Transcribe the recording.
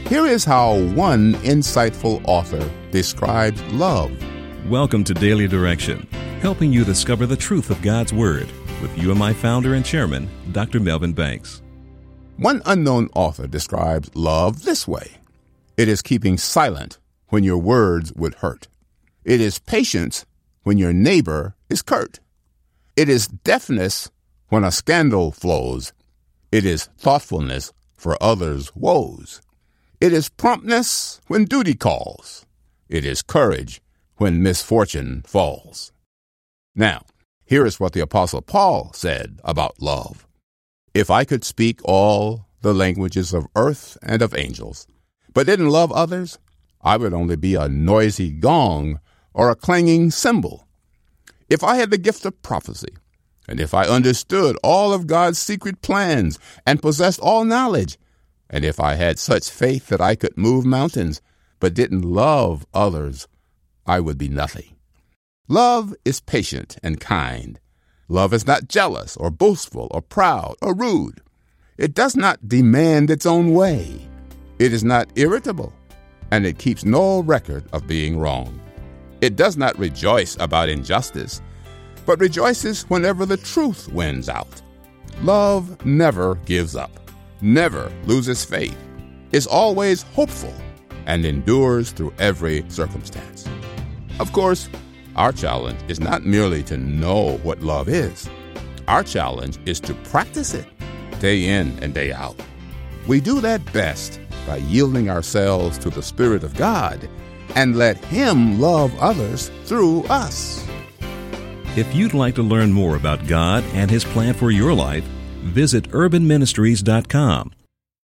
Here is how one insightful author describes love. Welcome to Daily Direction, helping you discover the truth of God's Word with UMI founder and chairman, Dr. Melvin Banks. One unknown author describes love this way. It is keeping silent when your words would hurt. It is patience when your neighbor is curt. It is deafness when a scandal flows. It is thoughtfulness for others' woes. It is promptness when duty calls. It is courage when misfortune falls. Now, here is what the Apostle Paul said about love. If I could speak all the languages of earth and of angels, but didn't love others, I would only be a noisy gong or a clanging cymbal. If I had the gift of prophecy, and if I understood all of God's secret plans and possessed all knowledge, and if I had such faith that I could move mountains, but didn't love others, I would be nothing. Love is patient and kind. Love is not jealous or boastful or proud or rude. It does not demand its own way. It is not irritable, and it keeps no record of being wrong. It does not rejoice about injustice, but rejoices whenever the truth wins out. Love never gives up, never loses faith, is always hopeful, and endures through every circumstance. Of course, our challenge is not merely to know what love is. Our challenge is to practice it day in and day out. We do that best by yielding ourselves to the Spirit of God and let Him love others through us. If you'd like to learn more about God and His plan for your life, visit urbanministries.com